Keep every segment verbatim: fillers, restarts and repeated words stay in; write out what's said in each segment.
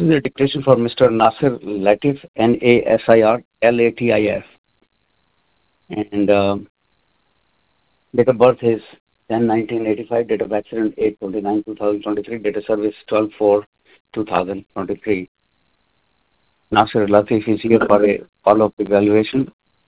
is a dictation for Mister Nasir Latif, N A S I R L A T I F. And uh, date of birth is ten nineteen eighty-five, date of accident eight twenty-nine two thousand twenty-three, date of service twelve four two thousand twenty-three. Nasir Latif is here for a follow-up evaluation.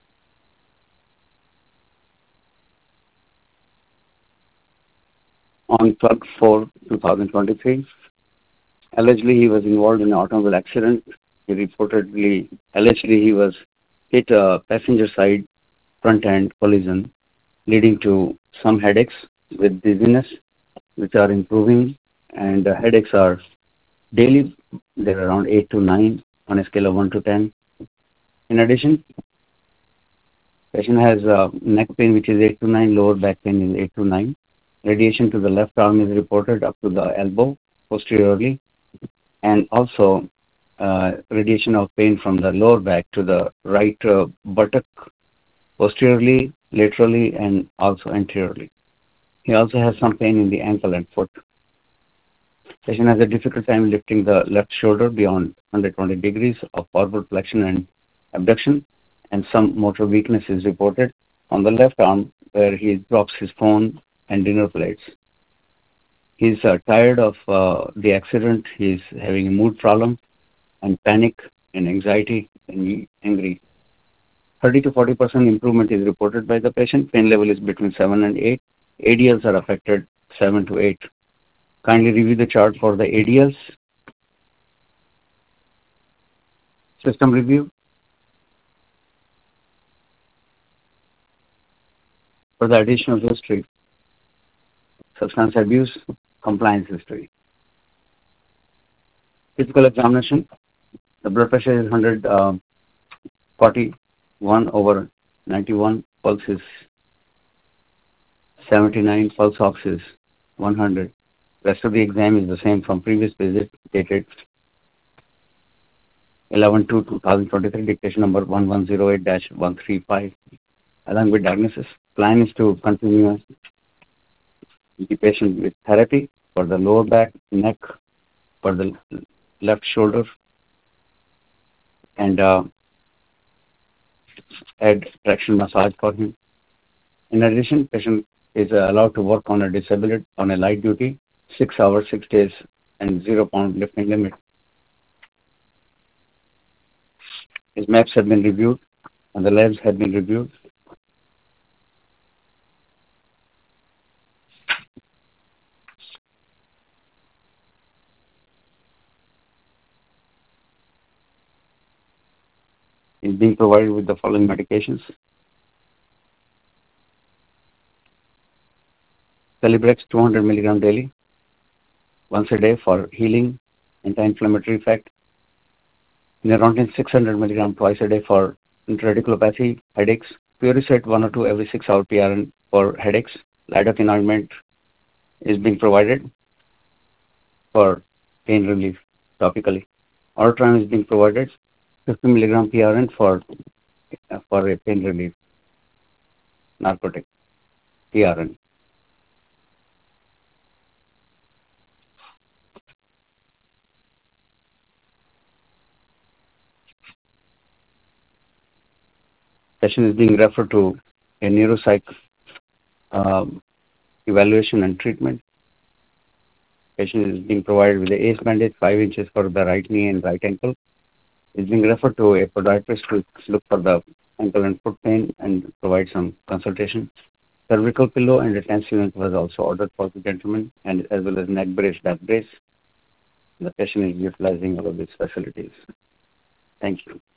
On twelve four two thousand twenty-three, allegedly he was involved in an automobile accident. He reportedly, allegedly he was hit a passenger side front end collision, leading to some headaches with dizziness, which are improving, and the headaches are daily. They're around eight to nine on a scale of one to ten. In addition, patient has uh, neck pain, which is eight to nine, lower back pain is eight to nine. Radiation to the left arm is reported up to the elbow posteriorly, and also uh, radiation of pain from the lower back to the right uh, buttock posteriorly, laterally, and also anteriorly. He also has some pain in the ankle and foot. Patient has a difficult time lifting the left shoulder beyond one hundred twenty degrees of forward flexion and abduction, and some motor weakness is reported on the left arm where he drops his phone and dinner plates. He's uh, tired of uh, the accident. He's having a mood problem and panic and anxiety and angry. thirty to forty percent improvement is reported by the patient. Pain level is between seven and eight. A D Ls are affected seven to eight. Kindly review the chart for the A D Ls. System review. For the additional history, substance abuse, compliance history. Physical examination. The blood pressure is one hundred forty-one over ninety-one. Pulse is seventy-nine. Pulse ox is one hundred. Rest of the exam is the same from previous visit, dated eleven two two thousand twenty-three, dictation number one one zero eight dash one three five. Along with diagnosis, plan is to continue the patient with therapy for the lower back, neck, for the left shoulder, and uh, add traction massage for him. In addition, patient is uh, allowed to work on a disability, on a light duty, six hours, six days, and zero pound lifting limit. His maps have been reviewed, and the labs have been reviewed. Is being provided with the following medications: Celebrex two hundred milligram daily, once a day for healing, anti-inflammatory effect. Neurontin six hundred milligram twice a day for radiculopathy, headaches. Puricet one or two every six hour P R N for headaches. Lidocaine ointment is being provided for pain relief topically. Ortran is being provided fifty milligram P R N for uh, for a pain relief narcotic P R N. Patient is being referred to a neuropsych um, evaluation and treatment. Patient is being provided with a ACE bandage five inches for the right knee and right ankle. Is being referred to a podiatrist to look for the ankle and foot pain and provide some consultation. Cervical pillow and a tense unit was also ordered for the gentleman, and as well as neck brace, back brace. The patient is utilizing all of these facilities. Thank you.